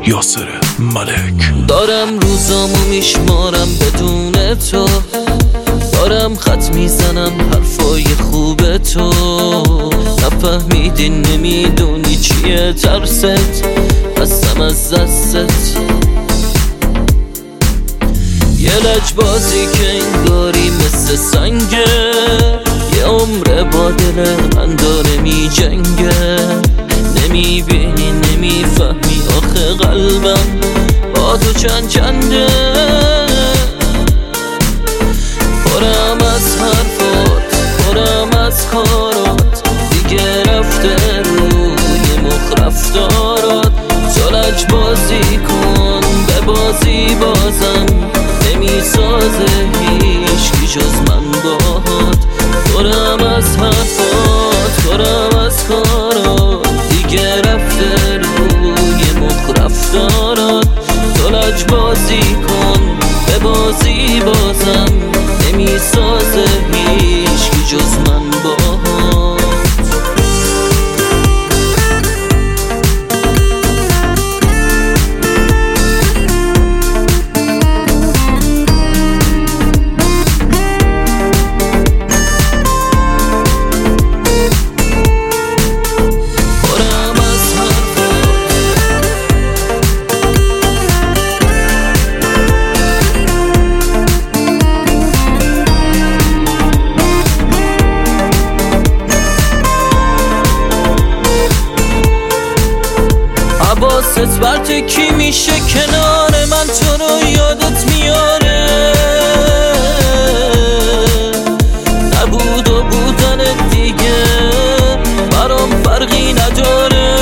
یاسر ملک. دارم روزامو میشمارم بدون تو، دارم خط میزنم حرفای خوب تو. نفهمیدی نمیدونی چیه ترست، بستم از دستت. یه لجبازی که انگاری مثل سنگه، یه عمر با دل من داره می جنگه. نمیبینی نمیفهمی آخه قلبم با تو چند چنده. پرم از حرفات، پرم از کارات، دیگه رفته روی مخ رفتارات. تو لجبازی کن به بازی بازم، نمیسازه هیچکی جز من باهات. پرم از حرفات، پرم از کارات، دیگه رفته روی مخ رفتارات. تو لجبازی کن به بازی بازم، نمیسازه هیچکی جز من باهات. حواست برته کی میشه کنار من، تو رو یادت میاره. نبود و بودن دیگه برام فرقی نداره.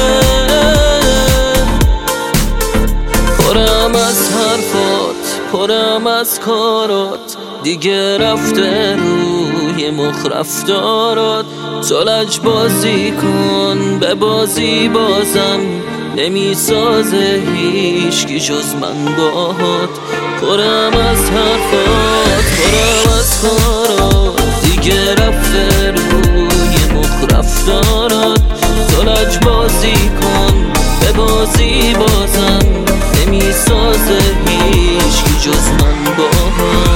پرم از حرفات، پرم از کارات، دیگه رفته روی مخ رفتارات. تو لجبازی کن به بازی بازم، نمیسازه هیچکی جز من باهات. پرم از حرفات، پرم از کارات، دیگه رفته روی مخ رفتارات. تو لجبازی کن به بازی بازم، نمیسازه هیچکی جز من باهات.